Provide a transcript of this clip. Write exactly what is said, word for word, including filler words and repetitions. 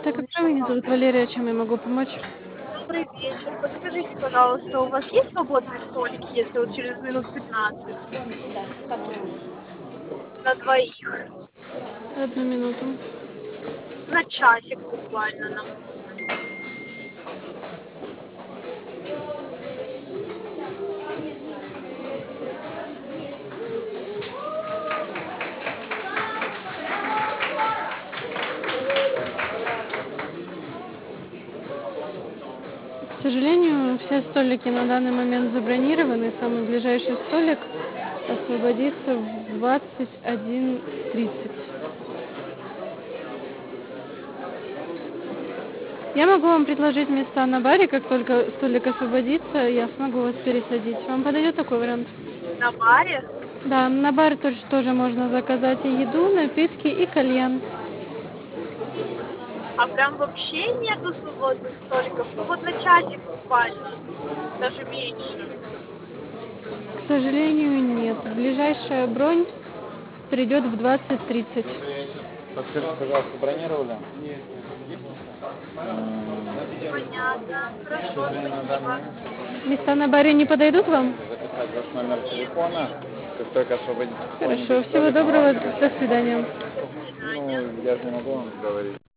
Так как меня зовут Валерия, чем я могу помочь? Добрый вечер. Подскажите, пожалуйста, у вас есть свободный столик, если вот через минут пятнадцать на двоих? Одну минуту. На часик буквально нам нужно. К сожалению, все столики на данный момент забронированы. Самый ближайший столик освободится в двадцать один тридцать. Я могу вам предложить места на баре, как только столик освободится, я смогу вас пересадить. Вам подойдет такой вариант? На баре? Да, на бар тоже, тоже можно заказать и еду, напитки, и кальян. А прям вообще нету свободных столиков? Ну вот на часик буквально, даже меньше. К сожалению, нет. Ближайшая бронь придет в двадцать тридцать. Подскажите, пожалуйста, бронировали? Понятно. Сейчас Хорошо, время на данный спасибо. момент. Места на баре не подойдут вам? Записать ваш номер телефона, как только освободится Хорошо, какой-нибудь всего столик, мы вам доброго, до перезвоним. свидания. До свидания. Ну, я же не могу вам говорить.